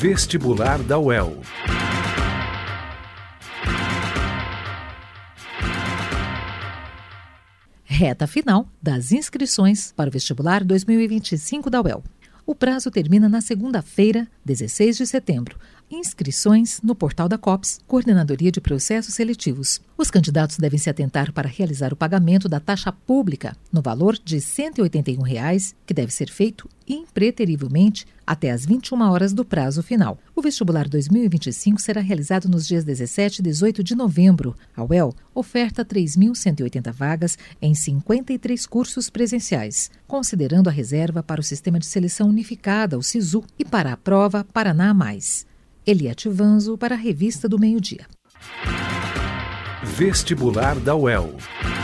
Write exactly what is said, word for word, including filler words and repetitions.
Vestibular da U E L. Reta final das inscrições para o vestibular dois mil e vinte e cinco da U E L. O prazo termina na segunda-feira, dezesseis de setembro. Inscrições no portal da COPS, Coordenadoria de Processos Seletivos. Os candidatos devem se atentar para realizar o pagamento da taxa pública no valor de cento e oitenta e um reais, que deve ser feito impreterivelmente até às vinte e uma horas do prazo final. O vestibular dois mil e vinte e cinco será realizado nos dias dezessete e dezoito de novembro. A U E L oferta três mil cento e oitenta vagas em cinquenta e três cursos presenciais, considerando a reserva para o Sistema de Seleção Unificada, o SISU, e para a prova Paraná Mais. Eliette Vanzo para a Revista do Meio-Dia. Vestibular da U E L.